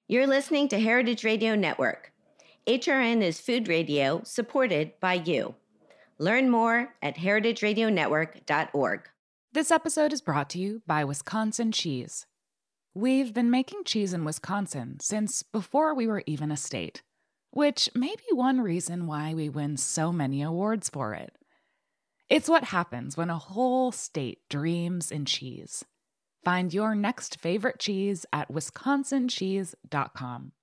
You're listening to Heritage Radio Network. HRN is food radio supported by you. Learn more at heritageradionetwork.org. This episode is brought to you by Wisconsin Cheese. We've been making cheese in Wisconsin since before we were even a state, which may be one reason why we win so many awards for it. It's what happens when a whole state dreams in cheese. Find your next favorite cheese at wisconsincheese.com.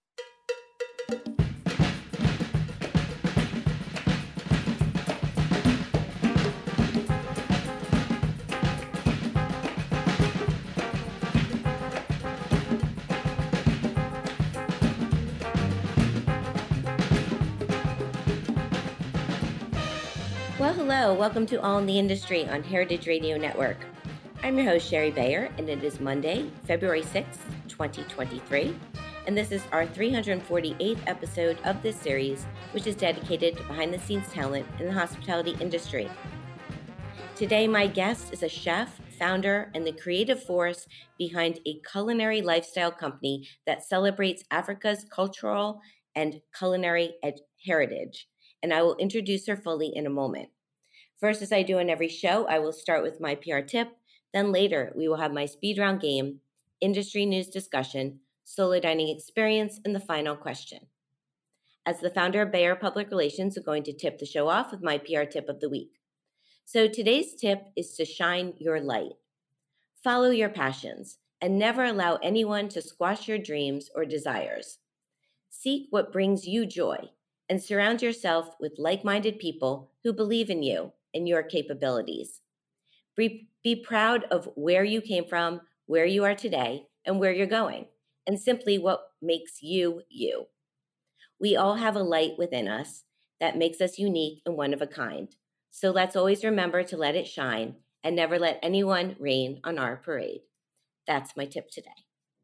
Well, hello. Welcome to All in the Industry on Heritage Radio Network. I'm your host, Sherry Bayer, and it is Monday, February 6th, 2023. And this is our 348th episode of this series, which is dedicated to behind-the-scenes talent in the hospitality industry. Today, my guest is a chef, founder, and the creative force behind a culinary lifestyle company that celebrates Africa's cultural and culinary heritage. And I will introduce her fully in a moment. First, as I do on every show, I will start with my PR tip. Then later, we will have my speed round game, industry news discussion, solo dining experience, and the final question. As the founder of Bayer Public Relations, I'm going to tip the show off with my PR tip of the week. So today's tip is to shine your light. Follow your passions and never allow anyone to squash your dreams or desires. Seek what brings you joy and surround yourself with like-minded people who believe in you and your capabilities. Be proud of where you came from, where you are today, and where you're going, and simply what makes you, you. We all have a light within us that makes us unique and one of a kind. So let's always remember to let it shine and never let anyone rain on our parade. That's my tip today.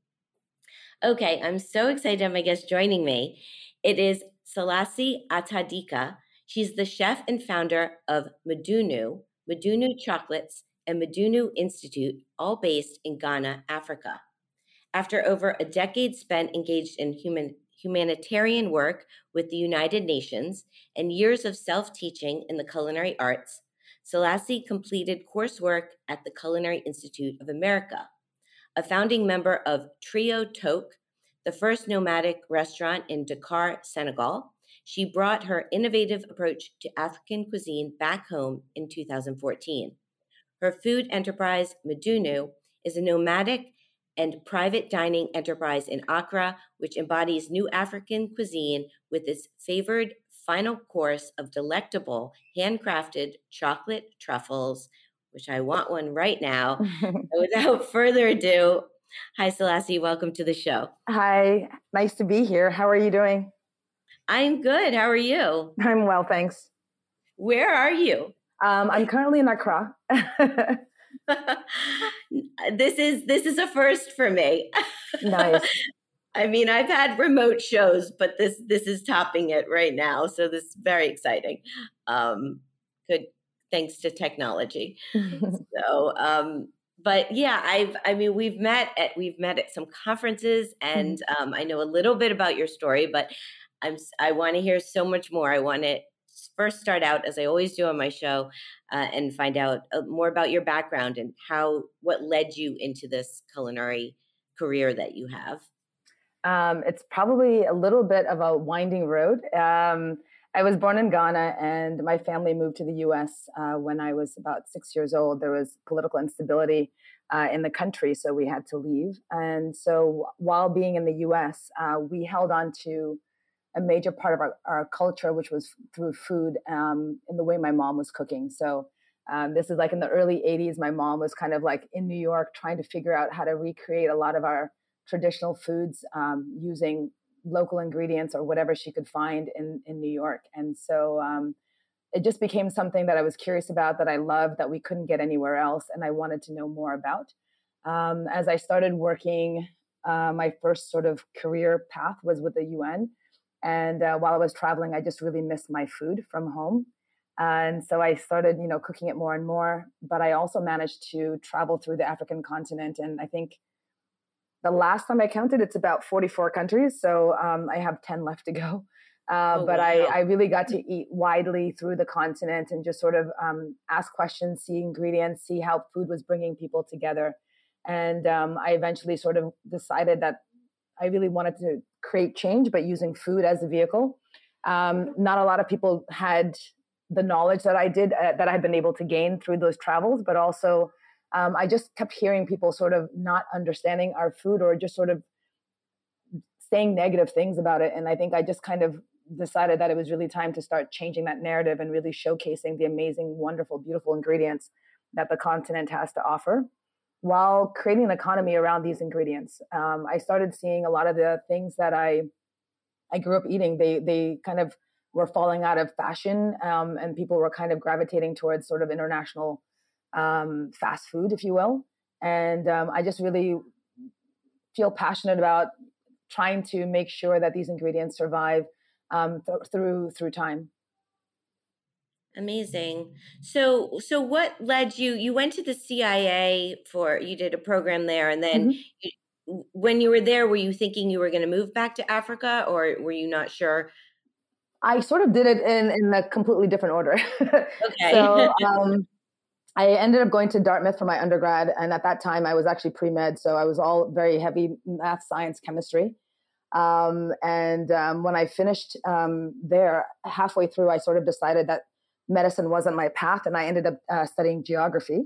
Okay, I'm so excited to have my guest joining me. It is Selasi Atadika. She's the chef and founder of Medunu Chocolates, and Medunu Institute, all based in Ghana, Africa. After over a decade spent engaged in humanitarian work with the United Nations and years of self-teaching in the culinary arts, Selasi completed coursework at the Culinary Institute of America. A founding member of Trio Toke, the first nomadic restaurant in Dakar, Senegal, she brought her innovative approach to African cuisine back home in 2014. Her food enterprise, Medunu, is a nomadic and private dining enterprise in Accra, which embodies new African cuisine with its favored final course of delectable, handcrafted chocolate truffles, which I want one right now. Without further ado, hi, Selasi. Welcome to the show. Hi. Nice to be here. How are you doing? I'm good. How are you? I'm well, thanks. Where are you? I'm currently in Accra. This is a first for me. Nice. I mean, I've had remote shows, but this is topping it right now. So this is very exciting. Good, thanks to technology. But yeah, we've met at some conferences, and I know a little bit about your story, but I want to hear so much more. I want to first start out, as I always do on my show, and find out more about your background and what led you into this culinary career that you have. It's probably a little bit of a winding road. I was born in Ghana, and my family moved to the U.S. When I was about 6 years old. There was political instability in the country, so we had to leave. And so while being in the U.S., we held on to a major part of our culture, which was through food, in the way my mom was cooking. So this is like in the early 80s. My mom was kind of like in New York trying to figure out how to recreate a lot of our traditional foods using local ingredients or whatever she could find in New York. And so it just became something that I was curious about, that I loved, that we couldn't get anywhere else, and I wanted to know more about. As I started working, my first sort of career path was with the UN. And while I was traveling, I just really missed my food from home. And so I started, cooking it more and more. But I also managed to travel through the African continent. And I think the last time I counted, it's about 44 countries. So I have 10 left to go. But wow. I really got to eat widely through the continent and just sort of ask questions, see ingredients, see how food was bringing people together. And I eventually sort of decided that I really wanted to create change, but using food as a vehicle. Not a lot of people had the knowledge that I did, that I had been able to gain through those travels, but also I just kept hearing people sort of not understanding our food or just sort of saying negative things about it. And I think I just kind of decided that it was really time to start changing that narrative and really showcasing the amazing, wonderful, beautiful ingredients that the continent has to offer, while creating an economy around these ingredients. I started seeing a lot of the things that I grew up eating. They kind of were falling out of fashion, and people were kind of gravitating towards sort of international fast food, if you will. And I just really feel passionate about trying to make sure that these ingredients survive through time. Amazing. So what led you? You went to the CIA you did a program there, and then when you were there, were you thinking you were going to move back to Africa, or were you not sure? I sort of did it in a completely different order. Okay. So I ended up going to Dartmouth for my undergrad, and at that time I was actually pre-med, so I was all very heavy math, science, chemistry. And when I finished there, halfway through, I sort of decided that medicine wasn't my path, and I ended up studying geography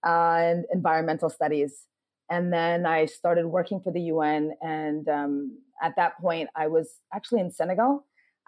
and environmental studies. And then I started working for the UN, and at that point, I was actually in Senegal.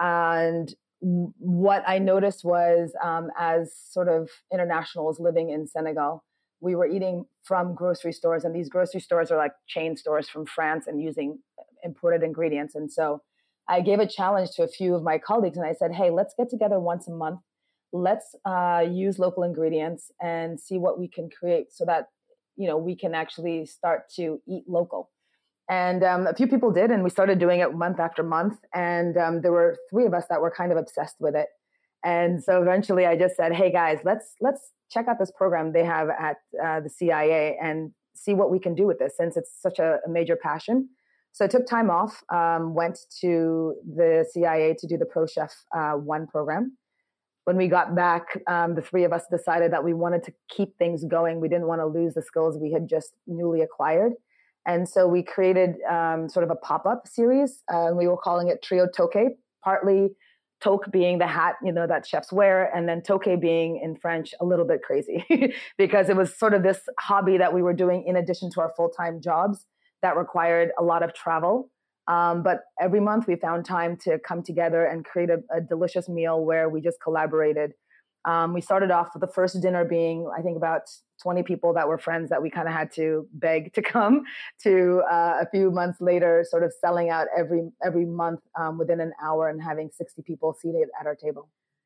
And what I noticed was, as sort of internationals living in Senegal, we were eating from grocery stores, and these grocery stores are like chain stores from France and using imported ingredients. And so I gave a challenge to a few of my colleagues, and I said, hey, let's get together once a month. Let's use local ingredients and see what we can create so that, we can actually start to eat local. And a few people did, and we started doing it month after month. And there were 3 of us that were kind of obsessed with it. And so eventually I just said, hey guys, let's check out this program they have at the CIA and see what we can do with this, since it's such a major passion. So I took time off, went to the CIA to do the ProChef 1 program. When we got back, the 3 of us decided that we wanted to keep things going. We didn't want to lose the skills we had just newly acquired. And so we created sort of a pop-up series. We were calling it Trio Toque, partly toque being the hat, that chefs wear, and then toque being in French a little bit crazy because it was sort of this hobby that we were doing in addition to our full-time jobs that required a lot of travel. But every month we found time to come together and create a delicious meal where we just collaborated. We started off with the first dinner being, I think, about 20 people that were friends that we kind of had to beg to come, to a few months later sort of selling out every month within an hour and having 60 people seated at our table.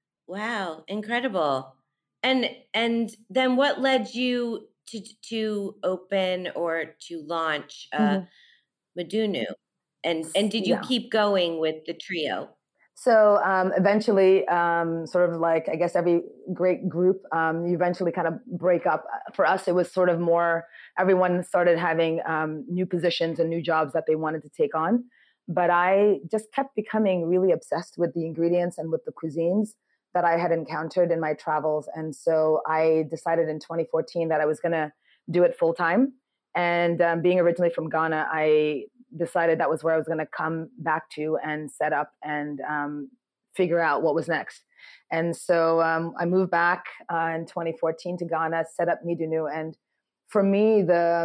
Wow, incredible. And then what led you to open or to launch Medunu? And did you keep going with the trio? So eventually, sort of like, I guess every great group, you eventually kind of break up. For us, it was sort of more, everyone started having new positions and new jobs that they wanted to take on. But I just kept becoming really obsessed with the ingredients and with the cuisines that I had encountered in my travels. And so I decided in 2014 that I was going to do it full time. And being originally from Ghana, I decided that was where I was going to come back to and set up and figure out what was next. And so I moved back in 2014 to Ghana, set up Medunu. And for me,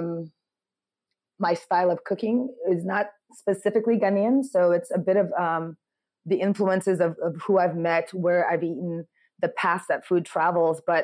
my style of cooking is not specifically Ghanaian. So it's a bit of the influences of who I've met, where I've eaten, the paths that food travels. But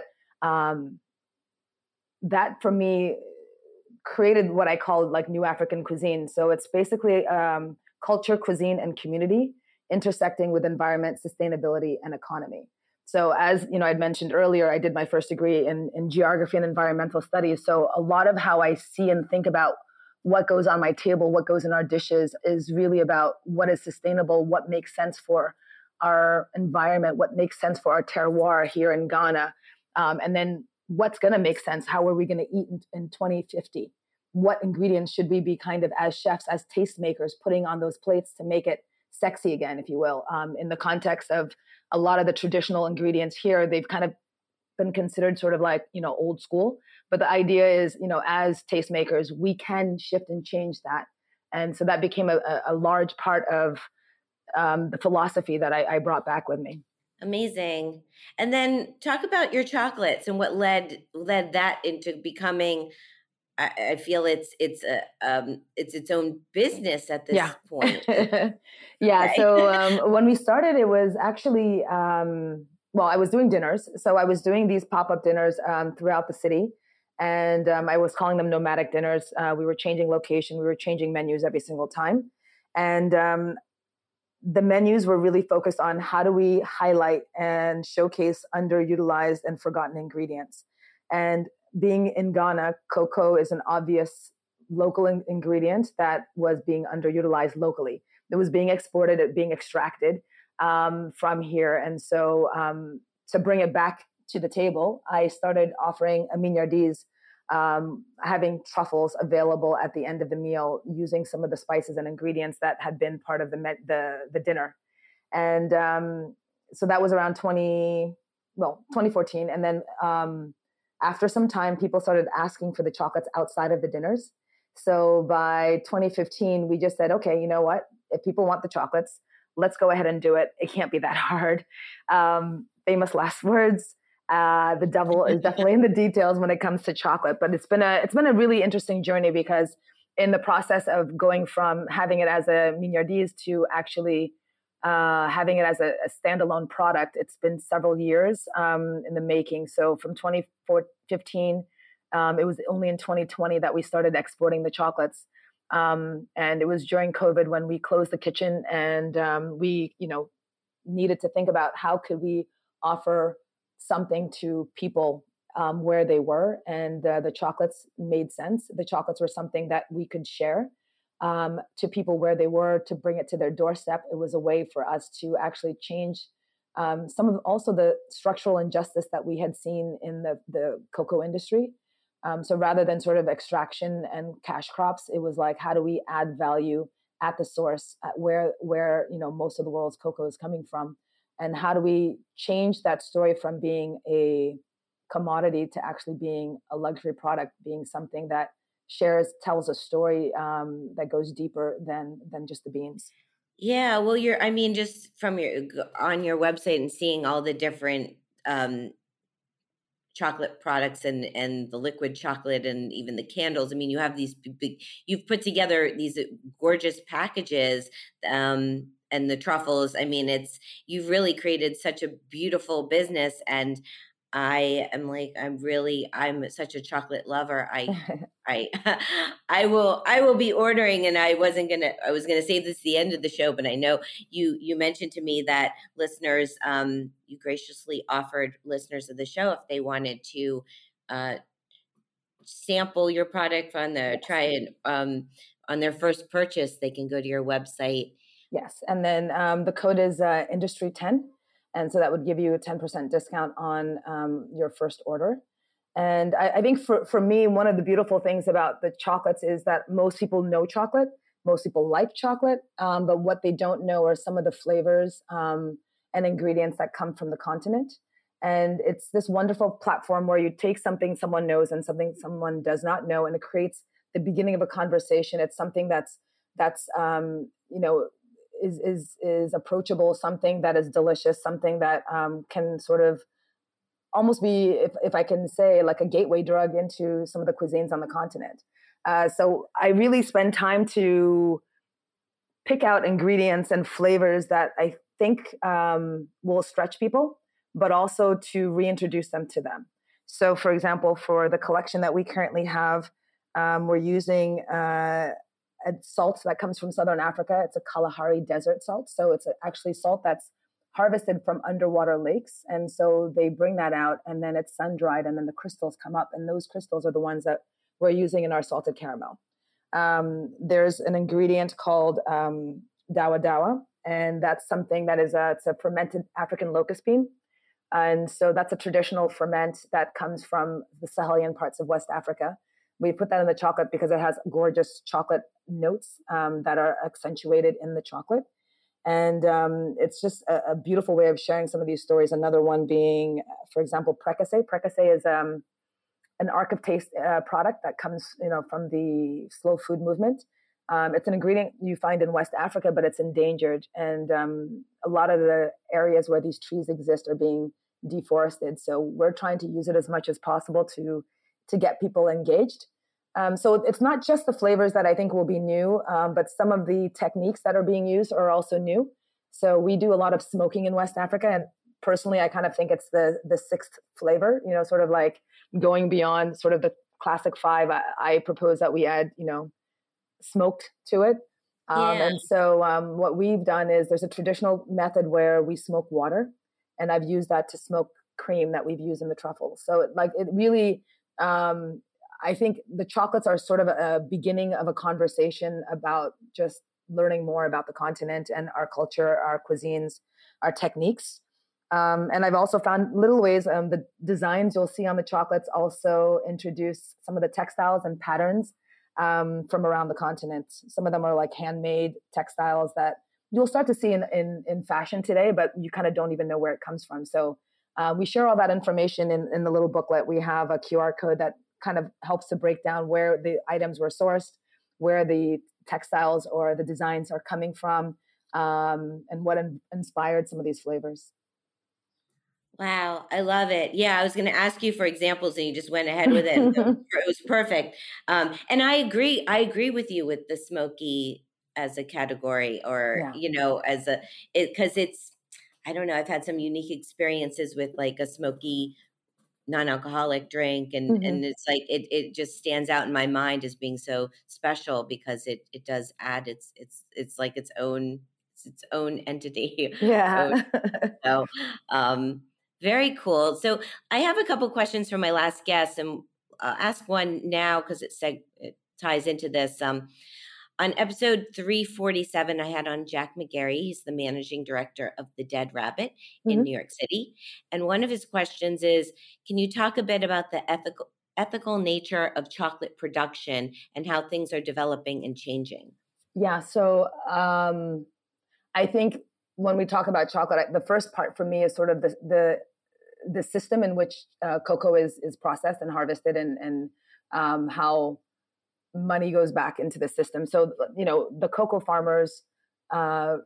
that for me created what I call like New African cuisine. So it's basically culture, cuisine, and community intersecting with environment, sustainability, and economy. So as I'd mentioned earlier, I did my first degree in geography and environmental studies. So a lot of how I see and think about what goes on my table, what goes in our dishes, is really about what is sustainable, what makes sense for our environment, what makes sense for our terroir here in Ghana, and then what's going to make sense. How are we going to eat in 2050? what ingredients should we be kind of as chefs, as tastemakers, putting on those plates to make it sexy again, if you will, in the context of a lot of the traditional ingredients here, they've kind of been considered sort of like, old school. But the idea is, as tastemakers, we can shift and change that. And so that became a large part of the philosophy that I brought back with me. Amazing. And then talk about your chocolates and what led that into becoming. I feel it's its own business at this point. Yeah. Okay. So when we started, it was actually I was doing dinners. So I was doing these pop-up dinners throughout the city, and I was calling them nomadic dinners. We were changing location, we were changing menus every single time, and the menus were really focused on how do we highlight and showcase underutilized and forgotten ingredients. And being in Ghana, cocoa is an obvious local ingredient that was being underutilized locally. It was being exported, being extracted from here. And so to bring it back to the table, I started offering a mignardises, having truffles available at the end of the meal, using some of the spices and ingredients that had been part of the dinner. And so that was around 2014. And then after some time, people started asking for the chocolates outside of the dinners. So by 2015, we just said, okay, you know what? If people want the chocolates, let's go ahead and do it. It can't be that hard. Famous last words. The devil is definitely in the details when it comes to chocolate. But it's been a really interesting journey, because in the process of going from having it as a mignardise to actually having it as a standalone product, it's been several years in the making. So from 2015, it was only in 2020 that we started exporting the chocolates. And it was during COVID when we closed the kitchen, and we, needed to think about how could we offer something to people where they were. And the chocolates made sense. The chocolates were something that we could share to people where they were, to bring it to their doorstep. It was a way for us to actually change some of also the structural injustice that we had seen in the cocoa industry. So rather than sort of extraction and cash crops, it was like, how do we add value at the source, at where most of the world's cocoa is coming from, and how do we change that story from being a commodity to actually being a luxury product, being something that tells a story that goes deeper than just the beans. Yeah, well, just from on your website and seeing all the different chocolate products and the liquid chocolate and even the candles. I mean, you have these you've put together these gorgeous packages and the truffles. I mean, you've really created such a beautiful business, and I'm such a chocolate lover. I will be ordering, and I was gonna say this at the end of the show, but I know you mentioned to me that listeners, you graciously offered listeners of the show, if they wanted to sample your product try it on their first purchase, they can go to your website. Yes, and then the code is Industry 10. And so that would give you a 10% discount on your first order. And I think for me, one of the beautiful things about the chocolates is that most people know chocolate. Most people like chocolate. But what they don't know are some of the flavors and ingredients that come from the continent. And it's this wonderful platform where you take something someone knows and something someone does not know, and it creates the beginning of a conversation. It's something that's is approachable, something that is delicious, something that can sort of almost be, if I can say, like a gateway drug into some of the cuisines on the continent. So I really spend time to pick out ingredients and flavors that I think will stretch people, but also to reintroduce them to them. So for example, for the collection that we currently have, we're using a salt that comes from Southern Africa. It's a Kalahari desert salt. So it's actually salt that's harvested from underwater lakes. And so they bring that out, and then it's sun-dried, and then the crystals come up. And those crystals are the ones that we're using in our salted caramel. There's an ingredient called dawa dawa, and that's something that it's a fermented African locust bean. And so that's a traditional ferment that comes from the Sahelian parts of West Africa. We put that in the chocolate because it has gorgeous chocolate notes that are accentuated in the chocolate. And it's just a beautiful way of sharing some of these stories. Another one being, for example, Prekase. Prekase is an Arc of Taste product that comes, from the slow food movement. It's an ingredient you find in West Africa, but it's endangered. And a lot of the areas where these trees exist are being deforested. So we're trying to use it as much as possible to get people engaged. So it's not just the flavors that I think will be new, but some of the techniques that are being used are also new. So we do a lot of smoking in West Africa. And personally, I kind of think it's the sixth flavor, sort of like going beyond sort of the classic five. I propose that we add, smoked to it. And so what we've done is there's a traditional method where we smoke water, and I've used that to smoke cream that we've used in the truffles. So it really, I think the chocolates are sort of a beginning of a conversation about just learning more about the continent and our culture, our cuisines, our techniques. And I've also found little ways, the designs you'll see on the chocolates also introduce some of the textiles and patterns from around the continent. Some of them are like handmade textiles that you'll start to see in fashion today, but you kind of don't even know where it comes from. So we share all that information in the little booklet. We have a QR code that kind of helps to break down where the items were sourced, where the textiles or the designs are coming from, and what inspired some of these flavors. Wow, I love it. Yeah, I was going to ask you for examples, and you just went ahead with it. It was perfect. And I agree with you with the smoky as a category, or because it's, I don't know, I've had some unique experiences with like a smoky non-alcoholic drink, and it's like it just stands out in my mind as being so special because it does add it's like its own entity. Yeah. So very cool. So I have a couple questions for my last guest, and I'll ask one now because it ties into this. On episode 347, I had on Jack McGarry. He's the managing director of The Dead Rabbit in New York City. And one of his questions is, can you talk a bit about the ethical nature of chocolate production and how things are developing and changing? Yeah. So I think when we talk about chocolate, the first part for me is sort of the system in which cocoa is processed and harvested, and how money goes back into the system. So, the cocoa farmers, I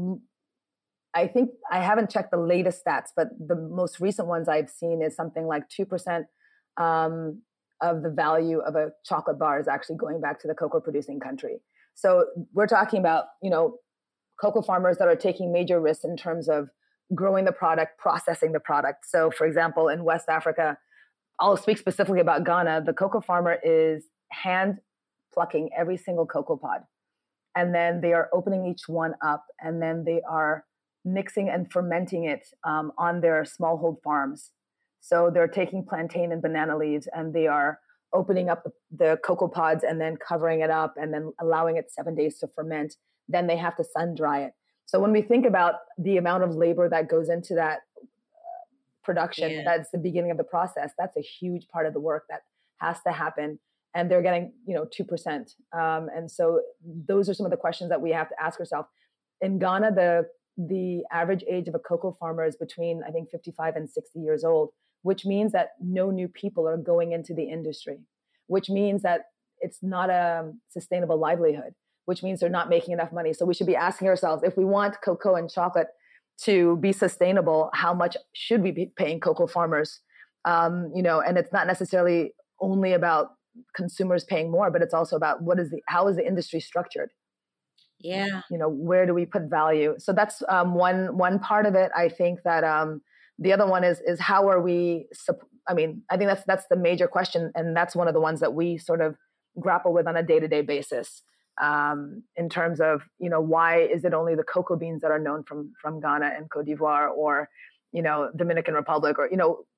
think I haven't checked the latest stats, but the most recent ones I've seen is something like 2% of the value of a chocolate bar is actually going back to the cocoa producing country. So we're talking about, cocoa farmers that are taking major risks in terms of growing the product, processing the product. So for example, in West Africa, I'll speak specifically about Ghana, the cocoa farmer is hand plucking every single cocoa pod. And then they are opening each one up, and then they are mixing and fermenting it on their smallhold farms. So they're taking plantain and banana leaves, and they are opening up the cocoa pods and then covering it up and then allowing it 7 days to ferment. Then they have to sun dry it. So when we think about the amount of labor that goes into that production, that's the beginning of the process. That's a huge part of the work that has to happen. And they're getting, 2%. And so those are some of the questions that we have to ask ourselves. In Ghana, the average age of a cocoa farmer is between, I think, 55 and 60 years old, which means that no new people are going into the industry, which means that it's not a sustainable livelihood, which means they're not making enough money. So we should be asking ourselves, if we want cocoa and chocolate to be sustainable, how much should we be paying cocoa farmers? And it's not necessarily only about consumers paying more, but it's also about how is the industry structured? Yeah. Where do we put value? So that's one part of it. I think that the other one is how are we? I think that's the major question, and that's one of the ones that we sort of grapple with on a day-to-day basis. In terms of, why is it only the cocoa beans that are known from Ghana and Cote d'Ivoire, or, Dominican Republic, or,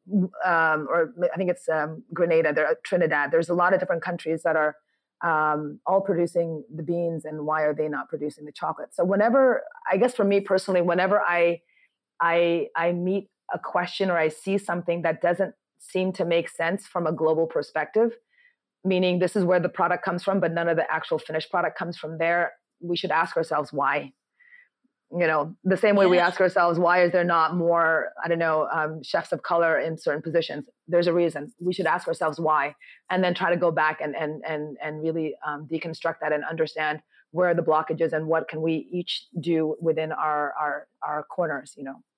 or I think it's Grenada, Trinidad. There's a lot of different countries that are all producing the beans, and why are they not producing the chocolate? So I guess for me personally, whenever I meet a question or I see something that doesn't seem to make sense from a global perspective, meaning this is where the product comes from, but none of the actual finished product comes from there, we should ask ourselves why. The same way we ask ourselves, why is there not more, chefs of color in certain positions? There's a reason. We should ask ourselves why, and then try to go back and really deconstruct that and understand where are the blockages and what can we each do within our corners,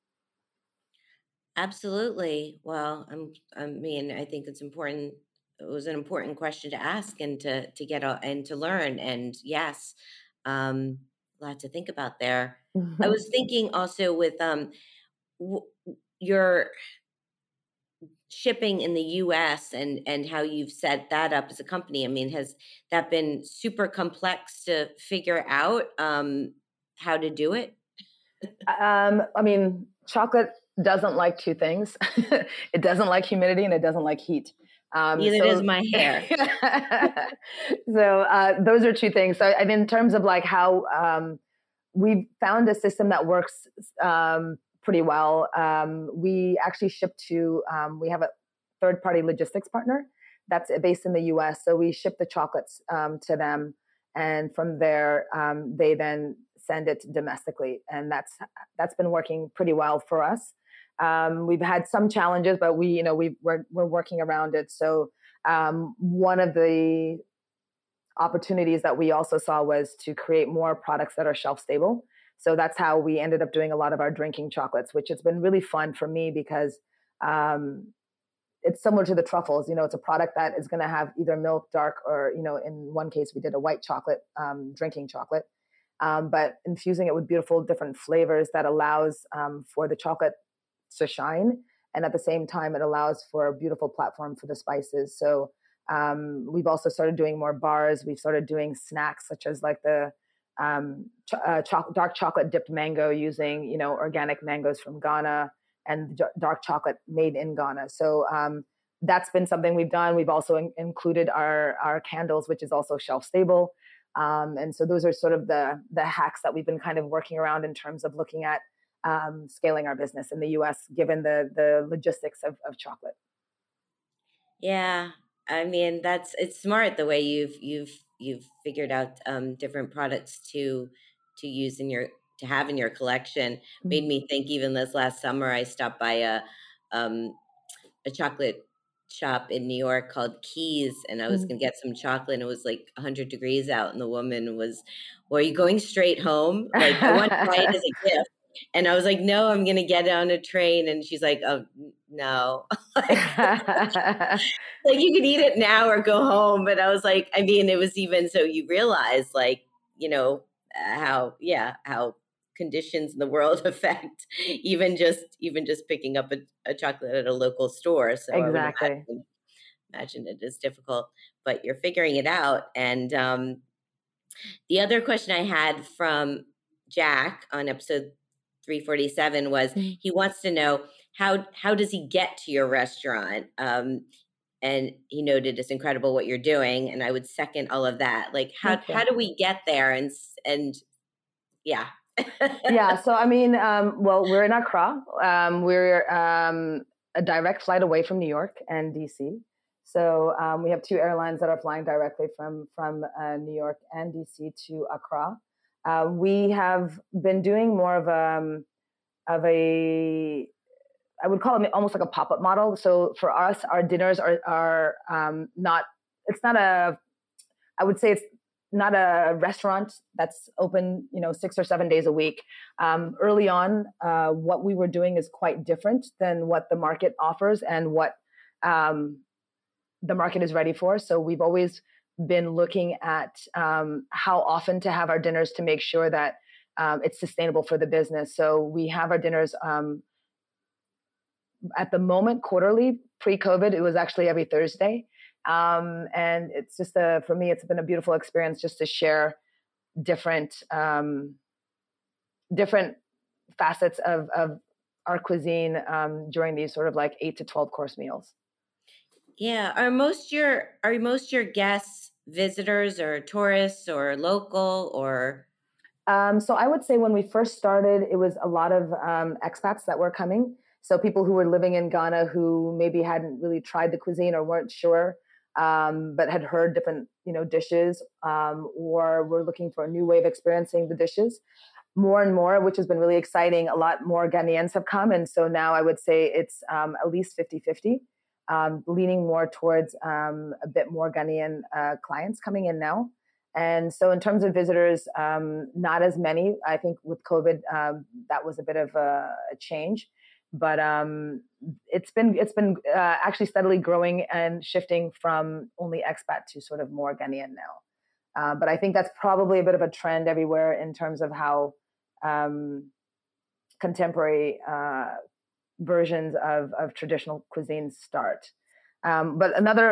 Absolutely. Well, I think it's important. It was an important question to ask and to get and to learn. And yes, a lot to think about there. I was thinking also with your shipping in the U.S. and how you've set that up as a company. I mean, has that been super complex to figure out how to do it? Chocolate doesn't like two things. It doesn't like humidity and it doesn't like heat. Neither does my hair. So those are two things. So in terms of like how we found a system that works pretty well. We actually ship to, we have a third-party logistics partner that's based in the US. So we ship the chocolates to them. And from there, they then send it domestically. And that's been working pretty well for us. We've had some challenges, but we're working around it. So one of the opportunities that we also saw was to create more products that are shelf stable. So that's how we ended up doing a lot of our drinking chocolates, which has been really fun for me because it's similar to the truffles. It's a product that is going to have either milk, dark, or, in one case, we did a white chocolate, drinking chocolate. But infusing it with beautiful different flavors that allows for the chocolate to shine. And at the same time, it allows for a beautiful platform for the spices. So we've also started doing more bars. We've started doing snacks such as like the dark chocolate dipped mango using, organic mangoes from Ghana and dark chocolate made in Ghana. So that's been something we've done. We've also included our candles, which is also shelf stable. And so those are sort of the hacks that we've been kind of working around in terms of looking at scaling our business in the US, given the logistics of chocolate. Yeah. It's smart the way you've figured out different products to use to have in your collection. Made me think. Even this last summer, I stopped by a chocolate shop in New York called Keys, and I was going to get some chocolate, and it was like 100 degrees out, and the woman was, "Well, are you going straight home? Like, I want to buy it as a gift." And I was like, "No, I'm going to get on a train." And she's like, "Oh, no." Like you could eat it now or go home. But I was like, it was even so you realize how conditions in the world affect even just picking up a chocolate at a local store. So exactly. I would imagine it is difficult, but you're figuring it out. And the other question I had from Jack on episode 347 was he wants to know how does he get to your restaurant? And he noted it's incredible what you're doing, and I would second all of that. Like how do we get there? And yeah. Yeah. So well, we're in Accra. We're a direct flight away from New York and DC. So we have two airlines that are flying directly from New York and DC to Accra. We have been doing more of a I would call it almost like a pop-up model. So for us, our dinners are not. It's not a. I would say it's not a restaurant that's open, 6 or 7 days a week. Early on, what we were doing is quite different than what the market offers and what the market is ready for. So we've always been looking at how often to have our dinners to make sure that it's sustainable for the business. So we have our dinners at the moment quarterly. Pre-COVID, it was actually every Thursday. And it's just for me, it's been a beautiful experience just to share different facets of our cuisine during these sort of like 8 to 12 course meals. Yeah. Are most your guests visitors or tourists or local or? So I would say when we first started, it was a lot of expats that were coming. So people who were living in Ghana who maybe hadn't really tried the cuisine or weren't sure but had heard different, dishes, or were looking for a new way of experiencing the dishes. More and more, which has been really exciting, a lot more Ghanaians have come. And so now I would say it's at least 50-50, leaning more towards a bit more Ghanaian clients coming in now. And so in terms of visitors, not as many. I think with COVID, that was a bit of a change. But it's been actually steadily growing and shifting from only expat to sort of more Ghanaian now. But I think that's probably a bit of a trend everywhere in terms of how contemporary versions of traditional cuisines start. But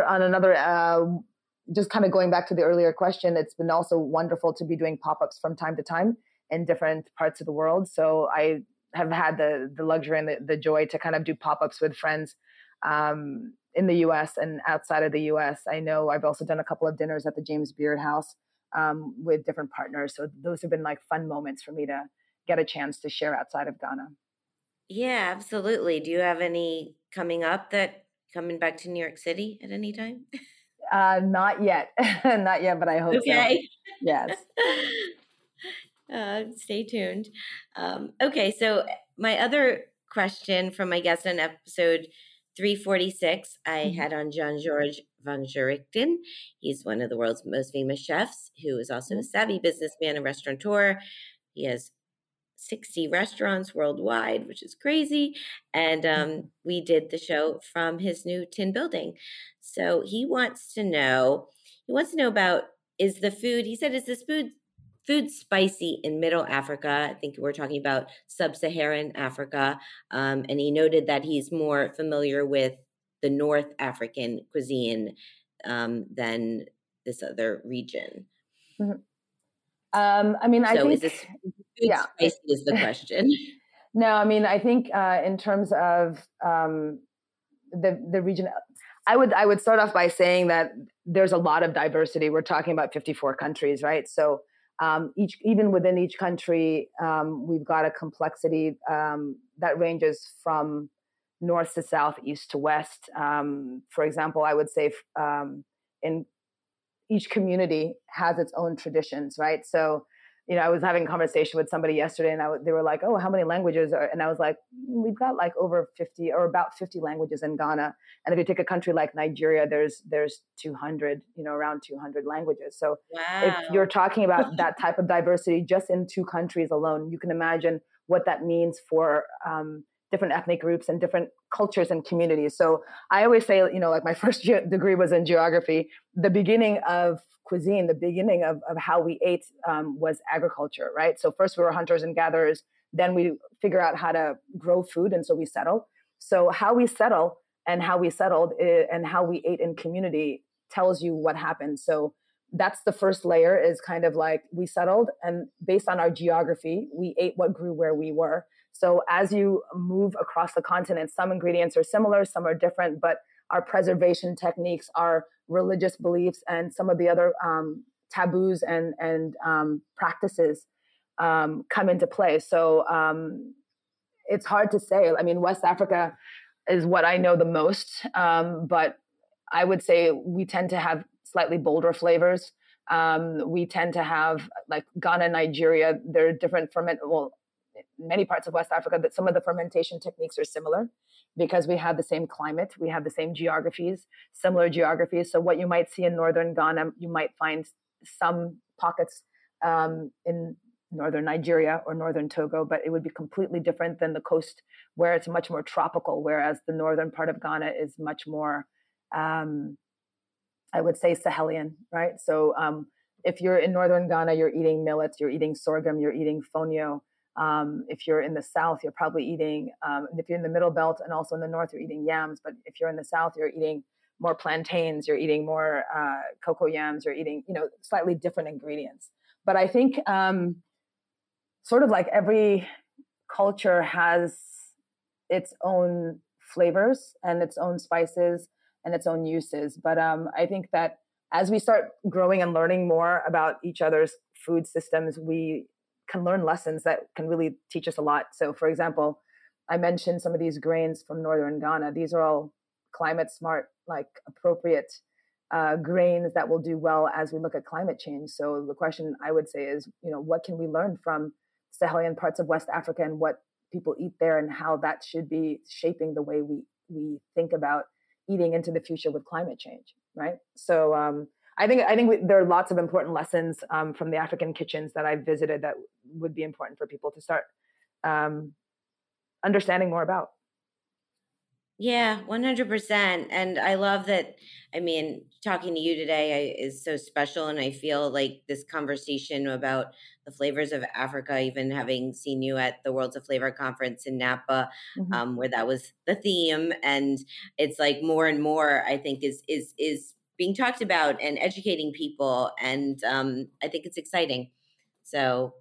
just kind of going back to the earlier question, it's been also wonderful to be doing pop-ups from time to time in different parts of the world. So I have had the luxury and the joy to kind of do pop-ups with friends in the US and outside of the US. I know I've also done a couple of dinners at the James Beard House with different partners. So those have been like fun moments for me to get a chance to share outside of Ghana. Yeah, absolutely. Do you have any coming up that coming back to New York City at any time? Not yet. Not yet, but I hope so. Okay. Yes. Stay tuned. Okay, so my other question from my guest on episode 346, I had on Jean-Georges Vongerichten. He's one of the world's most famous chefs, who is also a savvy businessman and restaurateur. He has 60 restaurants worldwide, which is crazy. And we did the show from his new tin building. So he wants to know about, is this food spicy in Middle Africa? I think we're talking about sub-Saharan Africa. And he noted that he's more familiar with the North African cuisine than this other region. Mm-hmm. I mean, I think, is this food spicy is the question. No, I mean, I think in terms of the region, I would start off by saying that there's a lot of diversity. We're talking about 54 countries, right? So even within each country, we've got a complexity that ranges from north to south, east to west. For example, I would say in each community has its own traditions, right? So, I was having a conversation with somebody yesterday, and they were like, "Oh, how many languages are?" And I was like, "We've got like over 50 or about 50 languages in Ghana. And if you take a country like Nigeria, there's 200, around 200 languages. So if you're talking about that type of diversity just in two countries alone, you can imagine what that means for different ethnic groups and different cultures and communities. So I always say, like my first degree was in geography. The beginning of cuisine, the beginning of how we ate was agriculture, right? So first we were hunters and gatherers. Then we figure out how to grow food. And so we settle. So how we settle and how we settled and how we ate in community tells you what happened. So that's the first layer, is kind of like we settled, and based on our geography, we ate what grew where we were. So as you move across the continent, some ingredients are similar, some are different, but our preservation techniques, our religious beliefs, and some of the other taboos and practices come into play. So it's hard to say. I mean, West Africa is what I know the most, but I would say we tend to have slightly bolder flavors. We tend to have, like Ghana, Nigeria, there are different many parts of West Africa, that some of the fermentation techniques are similar because we have the same climate, we have the same geographies, similar geographies. So what you might see in northern Ghana, you might find some pockets in northern Nigeria or northern Togo, but it would be completely different than the coast where it's much more tropical, whereas the northern part of Ghana is much more, I would say, Sahelian, right? So if you're in northern Ghana, you're eating millets, you're eating sorghum, you're eating fonio. If you're in the south, you're probably eating, if you're in the middle belt and also in the north, you're eating yams. But if you're in the south, you're eating more plantains, you're eating more cocoa yams, you're eating, slightly different ingredients. But I think sort of like every culture has its own flavors and its own spices and its own uses. But I think that as we start growing and learning more about each other's food systems, we can learn lessons that can really teach us a lot. So for example, I mentioned some of these grains from northern Ghana. These are all climate smart, like appropriate grains that will do well as we look at climate change. So the question I would say is, what can we learn from Sahelian parts of West Africa and what people eat there and how that should be shaping the way we think about eating into the future with climate change, right? So I think there are lots of important lessons from the African kitchens that I've visited that would be important for people to start understanding more about. Yeah, 100%. And I love that. I mean, talking to you today is so special. And I feel like this conversation about the flavors of Africa, even having seen you at the Worlds of Flavor conference in Napa, where that was the theme. And it's like more and more, I think, is being talked about and educating people. And I think it's exciting. So,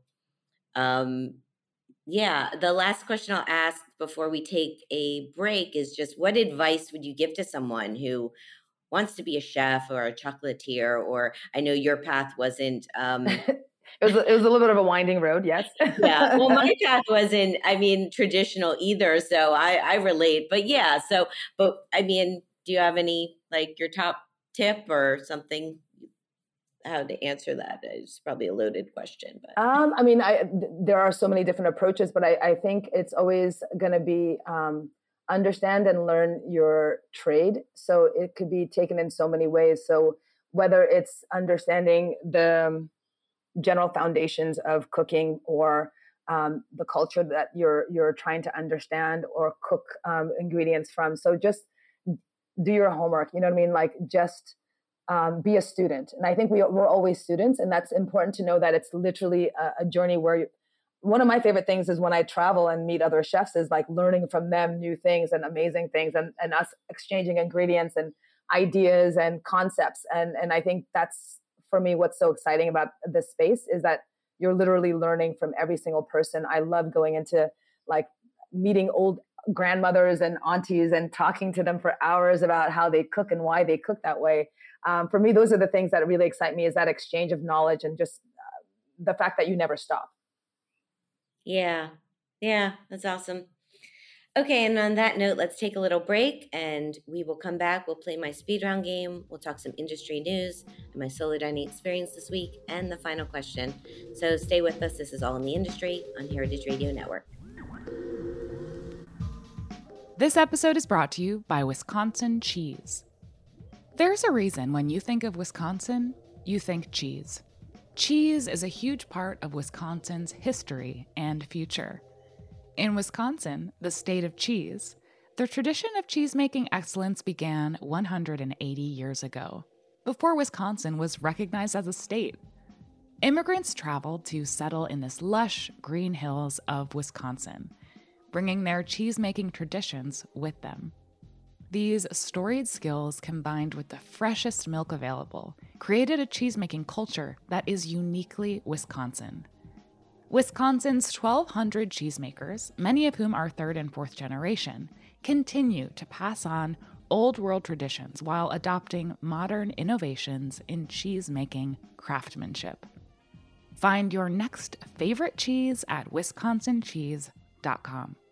yeah, the last question I'll ask before we take a break is just what advice would you give to someone who wants to be a chef or a chocolatier? Or I know your path wasn't. It was a little bit of a winding road, yes. Yeah, well, my path wasn't, traditional either, so I relate. But yeah, but I mean, do you have any, like, your top tip or something? How to answer that? It's probably a loaded question, but there are so many different approaches, but I think it's always going to be understand and learn your trade. So it could be taken in so many ways. So whether it's understanding the general foundations of cooking or the culture that you're trying to understand or cook ingredients from. So just do your homework. You know what I mean? Like just be a student. And I think we're always students. And that's important to know that it's literally a journey where one of my favorite things is when I travel and meet other chefs is like learning from them new things and amazing things and us exchanging ingredients and ideas and concepts. And I think that's, for me, what's so exciting about this space is that you're literally learning from every single person. I love going into like meeting old grandmothers and aunties and talking to them for hours about how they cook and why they cook that way. For me, those are the things that really excite me, is that exchange of knowledge and just the fact that you never stop. Yeah, that's awesome. Okay, and on that note, let's take a little break and we will come back. We'll play my speed round game. We'll talk some industry news and my solo dining experience this week and the final question. So stay with us. This is All in the Industry on Heritage Radio Network. This episode is brought to you by Wisconsin Cheese. There's a reason when you think of Wisconsin, you think cheese. Cheese is a huge part of Wisconsin's history and future. In Wisconsin, the state of cheese, the tradition of cheese-making excellence began 180 years ago, before Wisconsin was recognized as a state. Immigrants traveled to settle in this lush green hills of Wisconsin, bringing their cheese-making traditions with them. These storied skills, combined with the freshest milk available, created a cheese-making culture that is uniquely Wisconsin. Wisconsin's 1,200 cheesemakers, many of whom are third and fourth generation, continue to pass on old world traditions while adopting modern innovations in cheese-making craftsmanship. Find your next favorite cheese at wisconsincheese.com.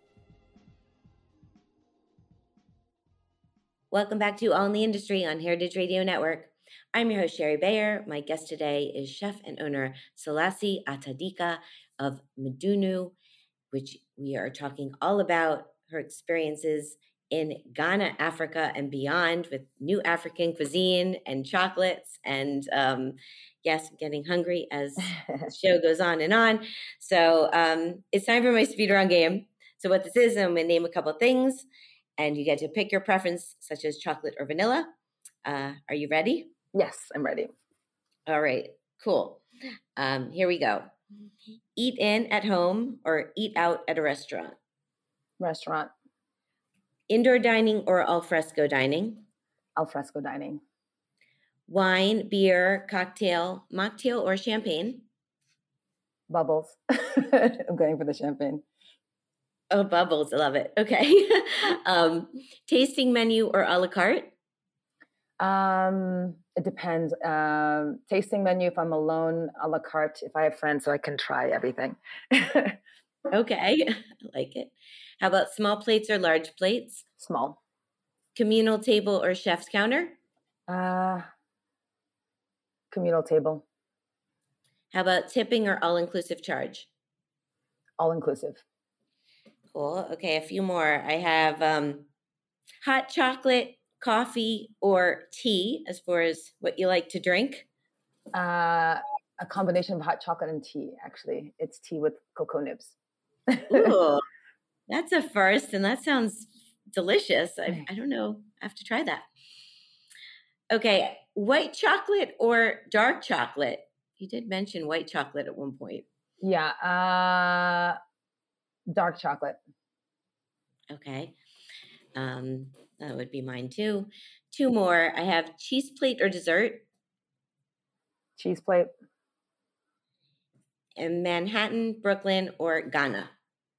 Welcome back to All in the Industry on Heritage Radio Network. I'm your host, Sherry Bayer. My guest today is chef and owner Selasi Atadika of Medunu, which we are talking all about her experiences in Ghana, Africa, and beyond with new African cuisine and chocolates. And yes, I'm getting hungry as the show goes on and on. So it's time for my speed round game. So what this is, I'm going to name a couple things, and you get to pick your preference, such as chocolate or vanilla. Are you ready? Yes, I'm ready. All right, cool. Here we go. Eat in at home or eat out at a restaurant? Restaurant. Indoor dining or al fresco dining? Al fresco dining. Wine, beer, cocktail, mocktail, or champagne? Bubbles. I'm going for the champagne. Oh, bubbles. I love it. Okay. Tasting menu or a la carte? It depends. Tasting menu if I'm alone, a la carte if I have friends, so I can try everything. Okay. I like it. How about small plates or large plates? Small. Communal table or chef's counter? Communal table, How about tipping or all-inclusive charge? all inclusive. Cool. Okay, a few more. I have hot chocolate, coffee, or tea as far as what you like to drink. A combination of hot chocolate and tea, actually. It's tea with cocoa nibs. Ooh, that's a first, and that sounds delicious. I don't know. I have to try that. Okay, white chocolate or dark chocolate? You did mention white chocolate at one point. Yeah, dark chocolate. Okay. That would be mine too. Two more. I have cheese plate or dessert, Cheese plate. and Manhattan, Brooklyn, or Ghana.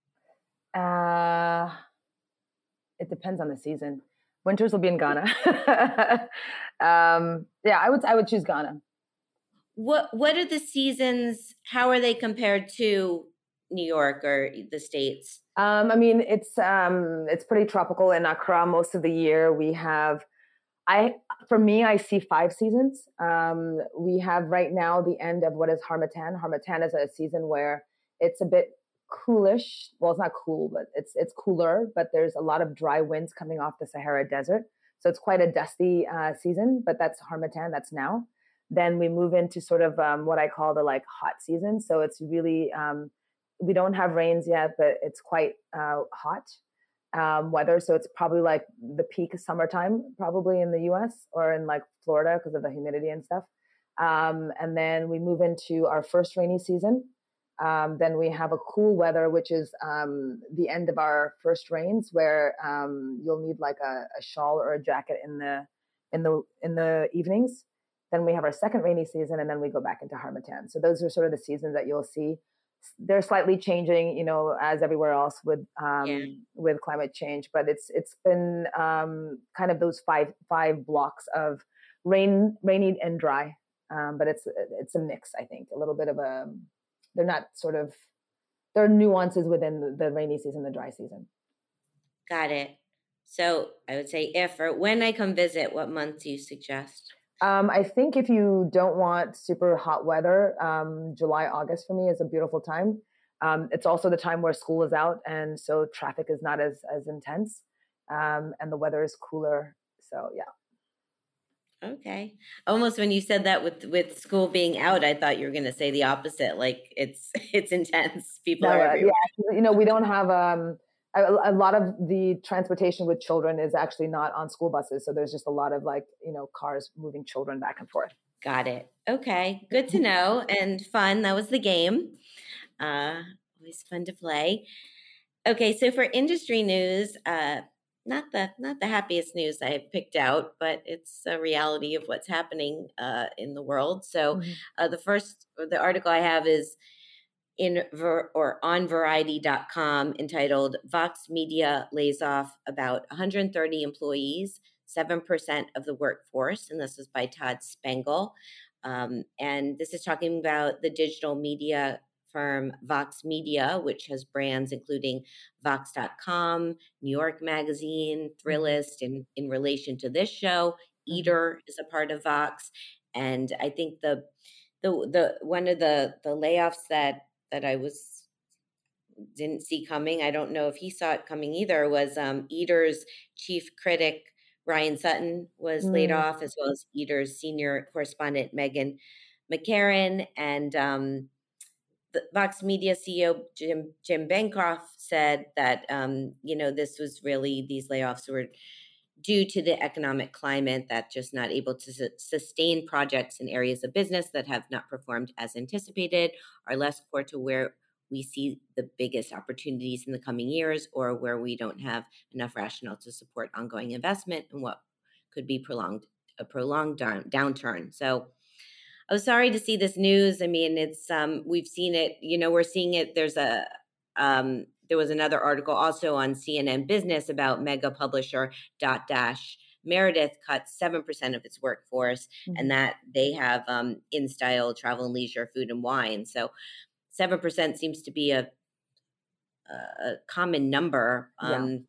Uh, it depends on the season. Winters will be in Ghana. Yeah, I would choose Ghana. What are the seasons? How are they compared to New York or the States? I mean, it's pretty tropical in Accra most of the year. We have for me, I see 5 seasons. We have right now the end of what is Harmattan. Harmattan is a season where it's a bit coolish. Well, it's not cool, but it's cooler. But there's a lot of dry winds coming off the Sahara Desert, so it's quite a dusty season. But that's Harmattan. That's now. Then we move into sort of what I call the like hot season. So it's really we don't have rains yet, but it's quite hot weather. So it's probably like the peak summertime, probably in the US or in like Florida because of the humidity and stuff. And then we move into our first rainy season. Then we have a cool weather, which is the end of our first rains, where you'll need like a shawl or a jacket in the evenings. Then we have our second rainy season, and then we go back into Harmattan. So those are sort of the seasons that you'll see. They're slightly changing, as everywhere else with climate change. But it's been kind of those five blocks of rainy and dry. But it's a mix, I think, a little bit of a. They're not sort of. There are nuances within the rainy season, the dry season. Got it. So I would say if or when I come visit, what month do you suggest? I think if you don't want super hot weather, July, August for me is a beautiful time. It's also the time where school is out, and so traffic is not as intense, and the weather is cooler. So yeah. Okay. Almost when you said that with school being out, I thought you were going to say the opposite. Like it's intense. People are everywhere. Yeah, we don't have a lot of the transportation with children is actually not on school buses. So there's just a lot of cars moving children back and forth. Got it. Okay. Good to know and fun. That was the game. Always fun to play. Okay. So for industry news, not the happiest news I picked out, but it's a reality of what's happening in the world. So the article I have is on Variety.com entitled Vox Media lays off about 130 employees, 7% of the workforce. And this is by Todd Spangel. And this is talking about the digital media firm Vox Media, which has brands including Vox.com, New York Magazine, Thrillist. In relation to this show, Eater is a part of Vox. And I think the one of the layoffs that I didn't see coming, I don't know if he saw it coming either, was Eater's chief critic Ryan Sutton was laid off, as well as Eater's senior correspondent Megan McCarran, and the Vox Media CEO Jim Bancroft said that this was really, these layoffs were due to the economic climate, that just not able to sustain projects in areas of business that have not performed as anticipated, are less core to where we see the biggest opportunities in the coming years, or where we don't have enough rationale to support ongoing investment in what could be a prolonged downturn. So I was sorry to see this news. I mean, it's we've seen it, we're seeing it. There was another article also on CNN Business about mega publisher Dotdash. Meredith cut 7% of its workforce, and that they have InStyle, travel and leisure, food and wine. So 7% seems to be a common number.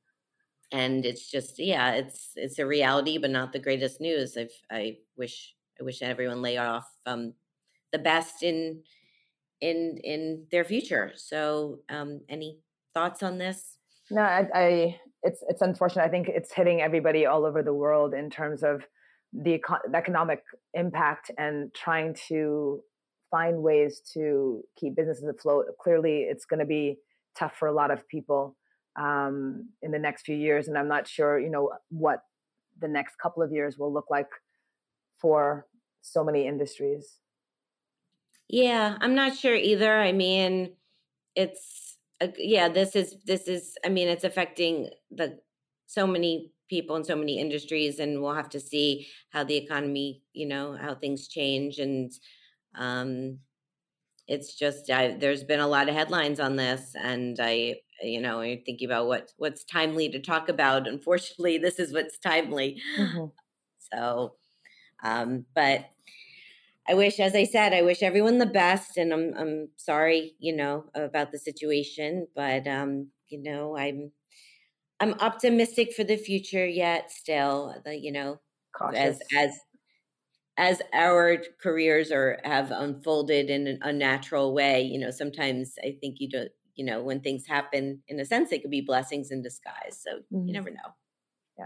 And it's just, it's a reality, but not the greatest news. I wish I wish everyone lay off the best in their future. So, any thoughts on this? No, it's unfortunate. I think it's hitting everybody all over the world in terms of the economic impact and trying to find ways to keep businesses afloat. Clearly, it's going to be tough for a lot of people in the next few years, and I'm not sure, what the next couple of years will look like for so many industries. Yeah, I'm not sure either. I mean, it's this is. I mean, it's affecting so many people in so many industries, and we'll have to see how the economy, how things change, and it's just there's been a lot of headlines on this, and I'm thinking about what's timely to talk about. Unfortunately, this is what's timely. Mm-hmm. So, but I wish, as I said, I wish everyone the best, and I'm sorry, about the situation, but I'm optimistic for the future yet still, Cautious. as our careers have unfolded in an unnatural way, sometimes I think you don't, when things happen, in a sense, they could be blessings in disguise. So you never know. Yeah.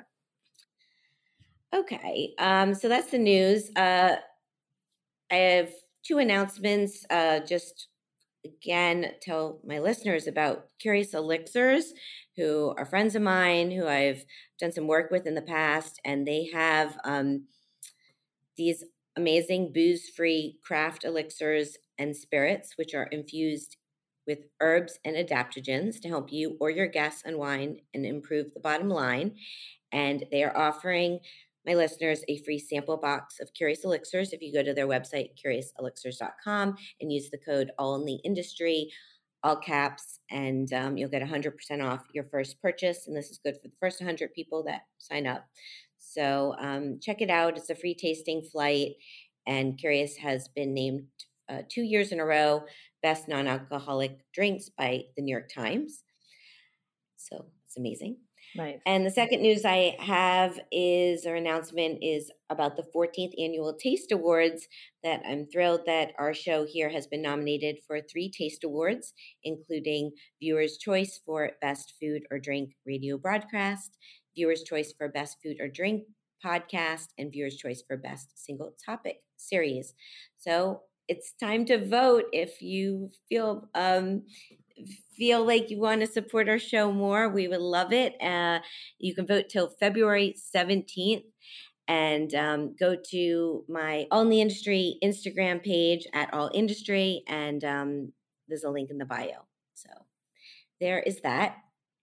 Okay. So that's the news. I have two announcements. Just again, tell my listeners about Curious Elixirs, who are friends of mine, who I've done some work with in the past, and they have these amazing booze-free craft elixirs and spirits, which are infused with herbs and adaptogens to help you or your guests unwind and improve the bottom line. And they are offering my listeners a free sample box of Curious Elixirs if you go to their website, curiouselixirs.com, and use the code All in the Industry, all caps, and you'll get 100% off your first purchase. And this is good for the first 100 people that sign up. So check it out. It's a free tasting flight, and Curious has been named 2 years in a row Best Non-Alcoholic Drinks by the New York Times. So it's amazing. Nice. And the second news I have announcement is about the 14th Annual Taste Awards, that I'm thrilled that our show here has been nominated for 3 Taste Awards, including Viewer's Choice for Best Food or Drink Radio Broadcast, Viewer's Choice for Best Food or Drink Podcast, and Viewer's Choice for Best Single Topic Series. So it's time to vote if you feel like you want to support our show more. We would love it. You can vote till February 17th, and go to my All in the Industry Instagram page at All Industry, and there's a link in the bio. So there is that.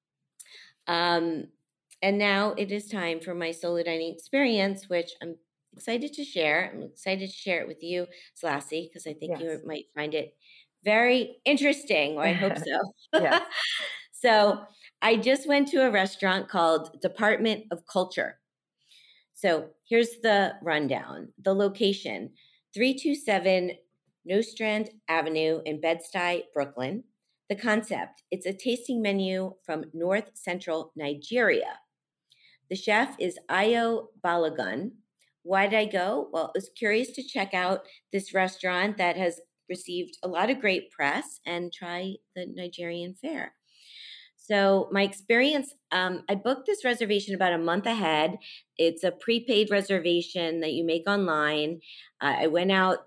And now it is time for my solo dining experience, which I'm excited to share. I'm excited to share it with you, Selassie, because I think you might find it very interesting. Or I hope so. Yes. So I just went to a restaurant called Department of Culture. So here's the rundown. The location, 327 Nostrand Avenue in Bed-Stuy, Brooklyn. The concept, it's a tasting menu from North Central Nigeria. The chef is Ayo Balogun. Why did I go? Well, I was curious to check out this restaurant that has received a lot of great press and try the Nigerian fare. So my experience, I booked this reservation about a month ahead. It's a prepaid reservation that you make online. I went out,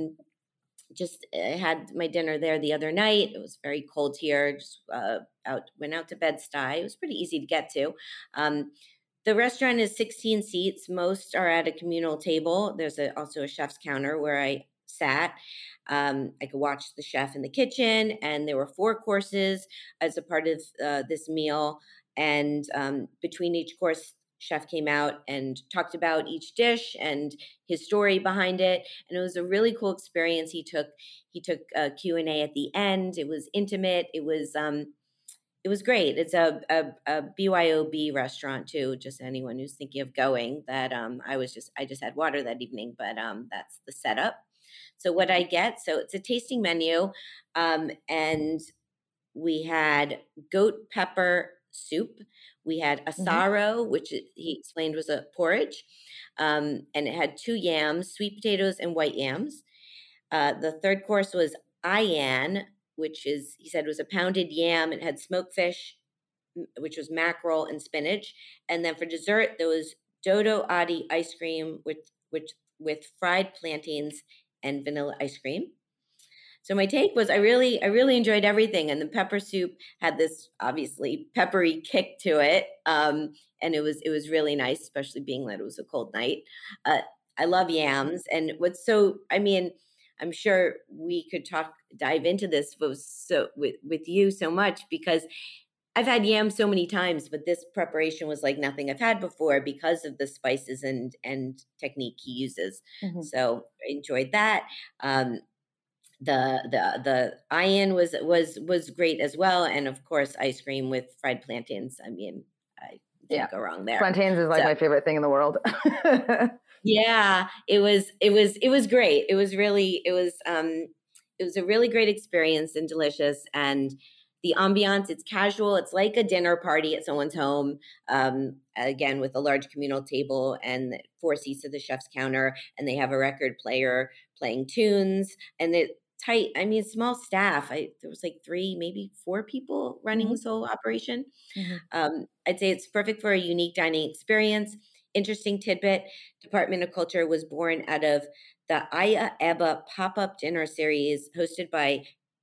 had my dinner there the other night. It was very cold here. Just went out to Bed-Stuy. It was pretty easy to get to. The restaurant is 16 seats. Most are at a communal table. There's also a chef's counter where I sat. I could watch the chef in the kitchen, and there were 4 courses as a part of this meal. And between each course, chef came out and talked about each dish and his story behind it. And it was a really cool experience. He took a Q&A at the end. It was intimate. It was great. It's a BYOB restaurant too. Just anyone who's thinking of going. That I just had water that evening, but that's the setup. So what I get, so it's a tasting menu, and we had goat pepper soup. We had Mm-hmm. asaro, which he explained was a porridge, and it had 2 yams, sweet potatoes, and white yams. The third course was ayan, which is, he said, was a pounded yam. It had smoked fish, which was mackerel and spinach. And then for dessert, there was dodo adi ice cream with fried plantains and vanilla ice cream. So my take was I really enjoyed everything, and the pepper soup had this obviously peppery kick to it, and it was really nice, especially being that it was a cold night. I love yams, and I mean, I'm sure we could dive into this with you so much because I've had yams so many times, but this preparation was like nothing I've had before because of the spices and technique he uses. Mm-hmm. So I enjoyed that. The ayan was great as well, and of course ice cream with fried plantains. I mean, I can't go wrong there. Plantains is like my favorite thing in the world. Yeah, it was great. It was a really great experience and delicious, and the ambiance, it's casual. It's like a dinner party at someone's home. Again, with a large communal table and 4 seats at the chef's counter, and they have a record player playing tunes, and it tight. I mean, small staff. There was like 3, maybe 4 people running this whole operation. I'd say it's perfect for a unique dining experience. Interesting tidbit: Department of Culture was born out of the Aya Eba pop-up dinner series hosted by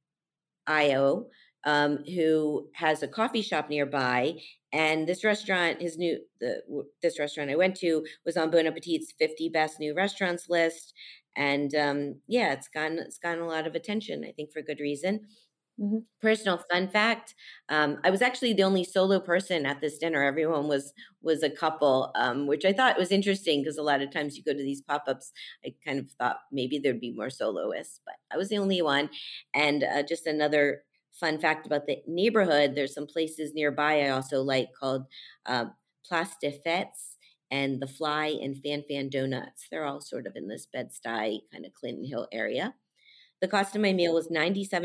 Io, who has a coffee shop nearby. And this restaurant, this restaurant I went to was on Bon Appetit's 50 Best New Restaurants list. And yeah, it's gotten a lot of attention, I think for good reason. Personal fun fact: I was actually the only solo person at this dinner. Everyone was a couple, which I thought was interesting because a lot of times you go to these pop-ups, I kind of thought maybe there'd be more soloists, but I was the only one. And just another fun fact about the neighborhood: there's some places nearby I also like called Place des Fêtes and The Fly and Fan Fan Donuts. They're all sort of in this Bed-Stuy kind of Clinton Hill area. The cost of my meal was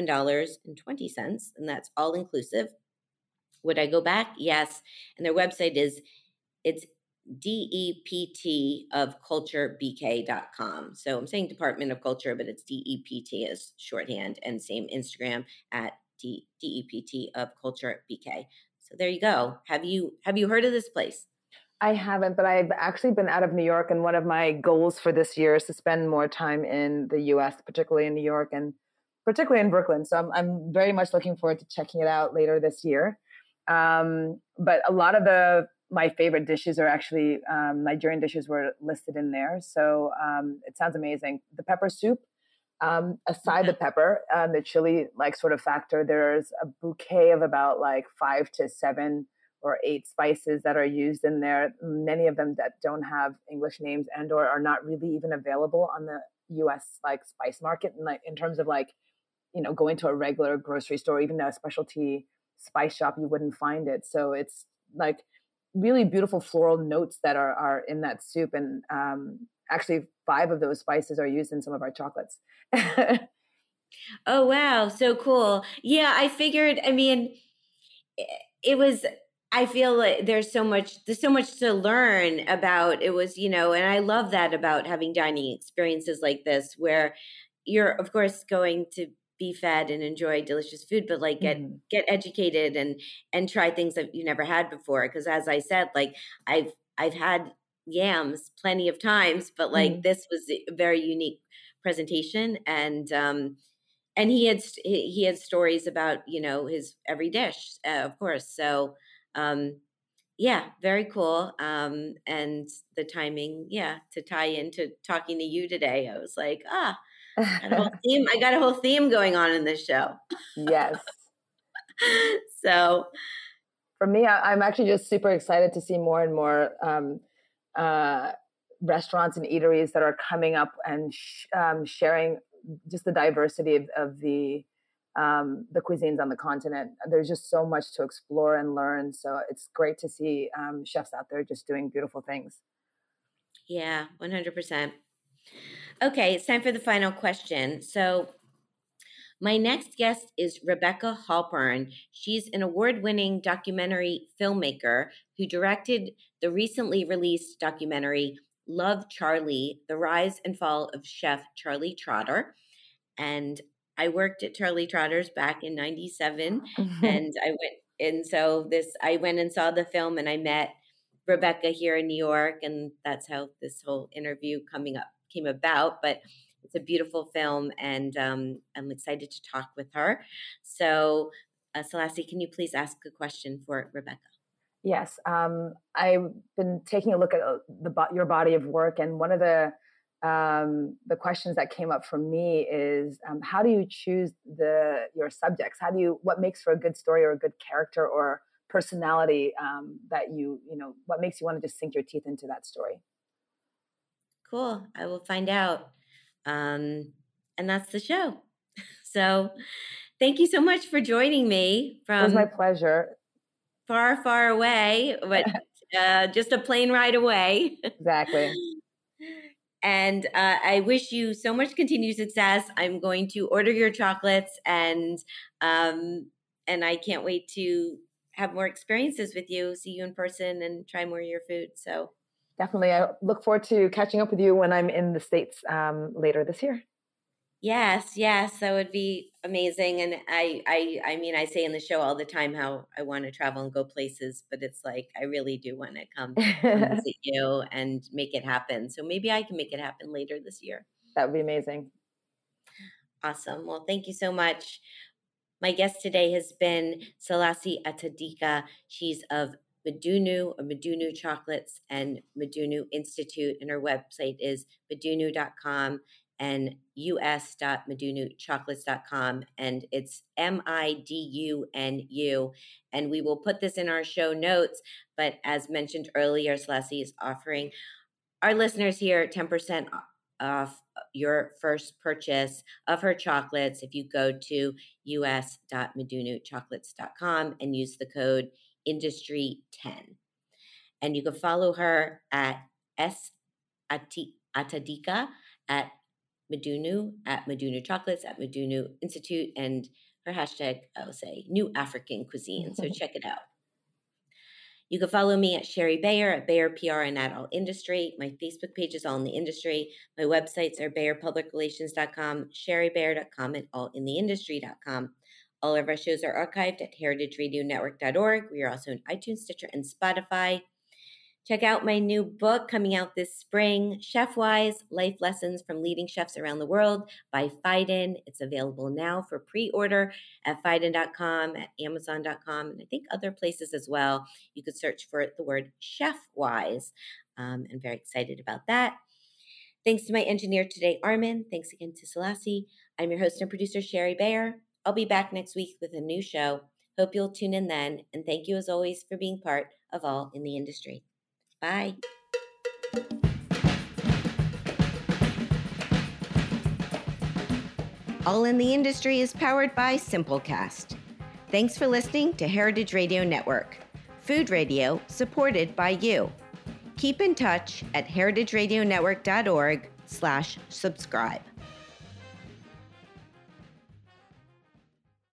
$97.20, and that's all inclusive. Would I go back? Yes. And their website it's DEPT of culturebk.com. So I'm saying Department of Culture, but it's DEPT as shorthand, and same Instagram at DEPT of Culture BK. So there you go. Have you heard of this place? I haven't, but I've actually been out of New York, and one of my goals for this year is to spend more time in the U.S., particularly in New York and particularly in Brooklyn. So I'm very much looking forward to checking it out later this year. But a lot of my favorite dishes are actually Nigerian dishes were listed in there. So it sounds amazing. The pepper soup, aside the pepper, the chili like sort of factor, there's a bouquet of about like 5 to 7 or 8 spices that are used in there. Many of them that don't have English names and or are not really even available on the US like spice market. And like in terms of like, going to a regular grocery store, even a specialty spice shop, you wouldn't find it. So it's like really beautiful floral notes that are in that soup. And actually 5 of those spices are used in some of our chocolates. Oh, wow. So cool. Yeah, I figured, I mean, it was, I feel like there's so much to learn about. It was, and I love that about having dining experiences like this, where you're of course going to be fed and enjoy delicious food, but like get educated and try things that you never had before. Because as I said, like I've had yams plenty of times, but like this was a very unique presentation, and he had stories about his every dish, of course. So yeah, very cool. And the timing, to tie into talking to you today, I was like, I got a whole theme going on in this show. Yes. So for me, I'm actually just super excited to see more and more restaurants and eateries that are coming up and sharing just the diversity of the cuisines on the continent. There's just so much to explore and learn. So it's great to see chefs out there just doing beautiful things. Yeah, 100%. Okay, it's time for the final question. So My next guest is Rebecca Halpern. She's an award-winning documentary filmmaker who directed the recently released documentary Love, Charlie: The Rise and Fall of Chef Charlie Trotter. And I worked at Charlie Trotter's back in 97 and I went and saw the film, and I met Rebecca here in New York, and that's how this whole interview came about. But it's a beautiful film, and I'm excited to talk with her. So, Selasi, can you please ask a question for Rebecca? Yes, I've been taking a look at your body of work, and one of the questions that came up for me is how do you choose your subjects? What makes for a good story or a good character or personality that what makes you want to just sink your teeth into that story? Cool. I will find out. And that's the show. So thank you so much for joining me from It was my pleasure. Far, far away, but just a plane ride away. Exactly. And I wish you so much continued success. I'm going to order your chocolates, and I can't wait to have more experiences with you, see you in person, and try more of your food. So definitely, I look forward to catching up with you when I'm in the States later this year. Yes, that would be amazing. And I mean, I say in the show all the time how I want to travel and go places, but it's like I really do want to come visit you and make it happen. So maybe I can make it happen later this year. That would be amazing. Awesome. Well, thank you so much. My guest today has been Selasi Atadika. She's of Medunu or Medunu Chocolates and Medunu Institute, and her website is medunu.com and us.medunuchocolates.com, and it's MIDUNU. And we will put this in our show notes, but as mentioned earlier, Selasi is offering our listeners here 10% off your first purchase of her chocolates if you go to us.medunuchocolates.com and use the code industry10. And you can follow her at Atadika at Medunu, at Medunu Chocolates, at Medunu Institute, and her hashtag, I'll say, New African Cuisine. So check it out. You can follow me at Sherry Bayer, at Bayer PR, and at All Industry. My Facebook page is All in the Industry. My websites are BayerPublicRelations.com, SherryBayer.com, and AllInTheIndustry.com. All of our shows are archived at HeritageRadioNetwork.org. We are also on iTunes, Stitcher, and Spotify. Check out my new book coming out this spring, Chef Wise: Life Lessons from Leading Chefs Around the World by Phaidon. It's available now for pre-order at Phaidon.com, at Amazon.com, and I think other places as well. You could search for the word Chef Wise. I'm very excited about that. Thanks to my engineer today, Armin. Thanks again to Selasi. I'm your host and producer, Sherry Bayer. I'll be back next week with a new show. Hope you'll tune in then. And thank you as always for being part of All in the Industry. Bye. All in the Industry is powered by Simplecast. Thanks for listening to Heritage Radio Network, food radio supported by you. Keep in touch at heritageradionetwork.org/subscribe.